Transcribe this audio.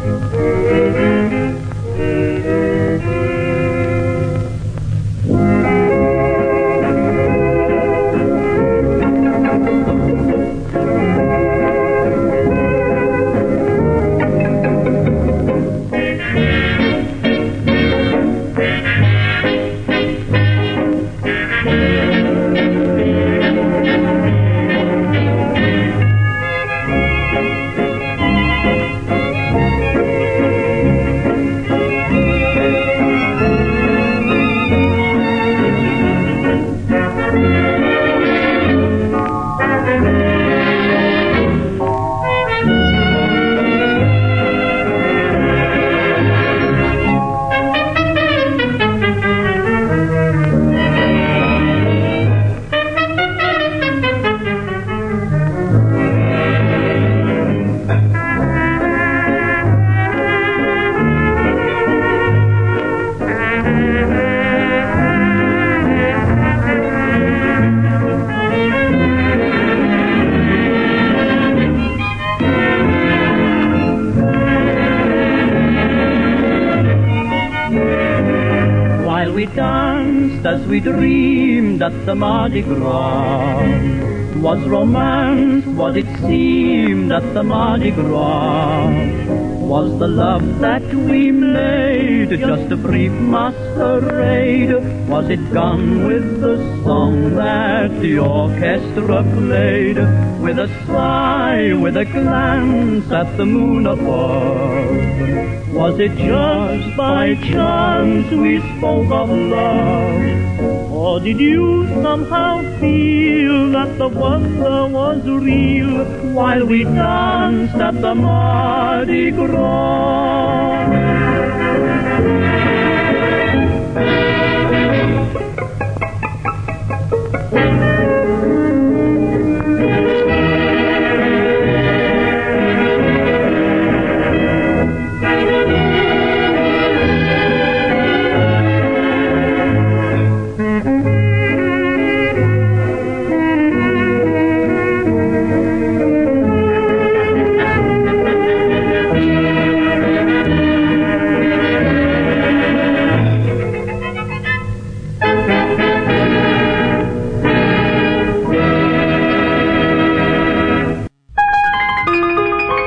We danced as we dreamed at the Mardi Gras. Was romance what it seemed at the Mardi Gras? Was the love that we made just a brief masquerade? Was it gone with the song that the orchestra played? With a sigh, with a glance at the moon above, was it just by chance we spoke of love? Or did you somehow feel that the wonder was real while we danced at the Mardi Gras?